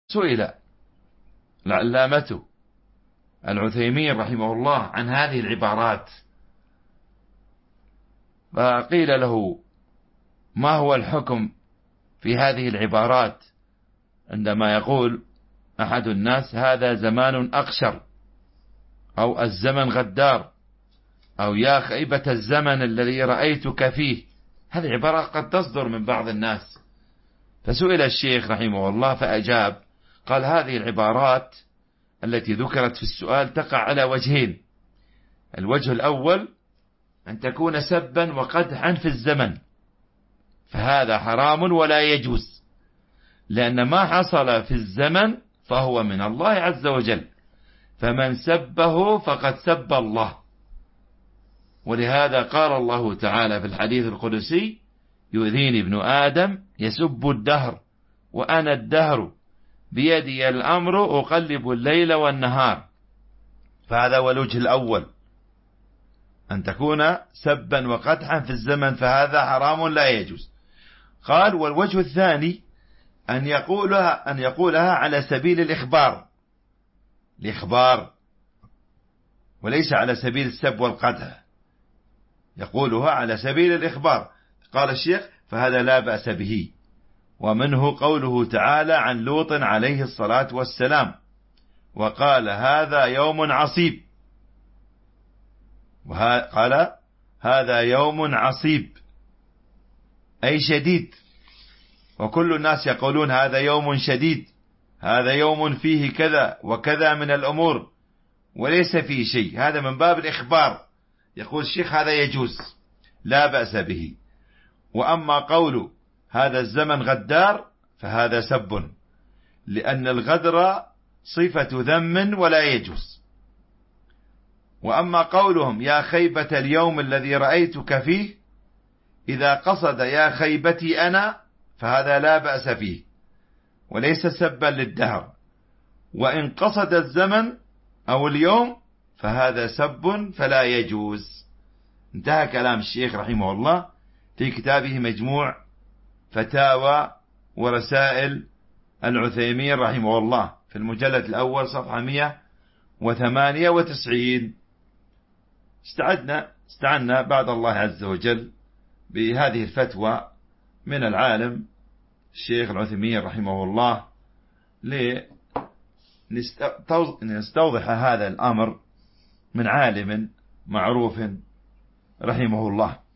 سئل العلامة العثيمين رحمه الله عن هذه العبارات، فقيل له: ما هو الحكم في هذه العبارات عندما يقول أحد الناس هذا زمان أقشر، أو الزمن غدار، أو يا خيبة الزمن الذي رأيتك فيه؟ هذه عبارة قد تصدر من بعض الناس. فسئل الشيخ رحمه الله فأجاب، قال: هذه العبارات التي ذكرت في السؤال تقع على وجهين. الوجه الأول أن تكون سبا وقدحا في الزمن، فهذا حرام ولا يجوز، لأن ما حصل في الزمن فهو من الله عز وجل، فمن سبه فقد سب الله. ولهذا قال الله تعالى في الحديث القدسي: يؤذيني ابن آدم يسب الدهر وأنا الدهر بيدي الأمر أقلب الليل والنهار. فهذا هو الوجه الأول، أن تكون سبا وقدحا في الزمن، فهذا حرام لا يجوز. قال: والوجه الثاني أن يقولها على سبيل الإخبار وليس على سبيل السب والقدح، يقولها على سبيل الإخبار. قال الشيخ: فهذا لا بأس به. ومنه قوله تعالى عن لوط عليه الصلاة والسلام: وقال هذا يوم عصيب، قال هذا يوم عصيب أي شديد، وكل الناس يقولون هذا يوم شديد، هذا يوم فيه كذا وكذا من الأمور وليس فيه شيء. هذا من باب الإخبار. يقول الشيخ: هذا يجوز لا بأس به. وأما قول هذا الزمن غدار فهذا سب، لأن الغدر صفة ذم ولا يجوز. وأما قولهم يا خيبة اليوم الذي رأيتك فيه، إذا قصد يا خيبتي أنا فهذا لا بأس فيه وليس سبا للدهر، وإن قصد الزمن أو اليوم فهذا سب فلا يجوز. انتهى كلام الشيخ رحمه الله في كتابه مجموع فتاوى ورسائل العثيمين رحمه الله في المجلد الأول صفحة 198. استعنا بعد الله عز وجل بهذه الفتوى من العالم الشيخ العثيمين رحمه الله لنستوضح هذا الأمر من عالم معروف رحمه الله.